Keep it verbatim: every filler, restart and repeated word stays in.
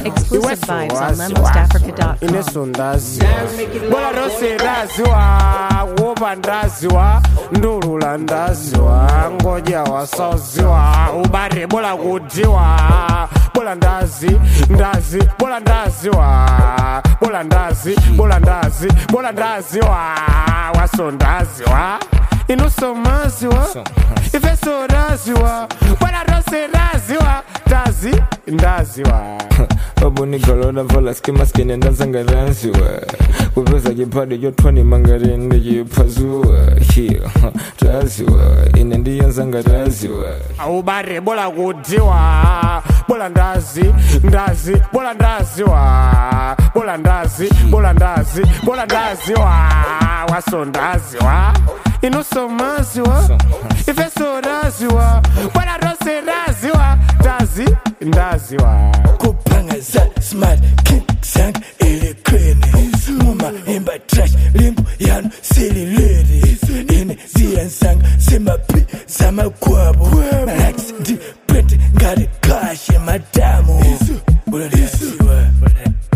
Exclusive vibes on lemmost africa dot com. Inesundaziwa bola rose ndaziwa woba ndaziwa ndulula ndaziwa ngoja wasoziwa ubare bola kudiwa bola ndazi ndazi bola ndaziwa bola ndazi bola ndazi bola ndaziwa wasondaziwa inosomaziwa ifesodaziwa bola rose ndaziwa ndazi ndaziwa Babuni galona vola skima skine ndazanga ranziwa Kupeza jipade jotwani mangarende jipazua Hiyo, raziwa, ine ndiyo nzanga raziwa Ubare bola kudiwa Bola ndazi, ndazi, bola ndaziwa Bola ndazi, bola ndazi, bola ndaziwa Waso ndaziwa Inuso maziwa Ifeso raziwa Bola rose raziwa Ndazi, ndaziwa Kupanga za smart kick sang ili kreni Muma imba trash limbu yanu silly lady Ine ziyan sang sima pi zama kwabu Malax di print ngari kashi madamu Bola desi